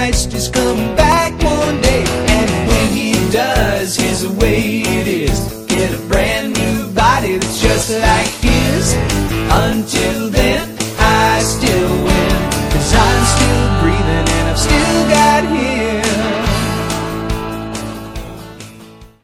Christ is coming back one day. And when he does, here's the way it is: get a brand new body that's just like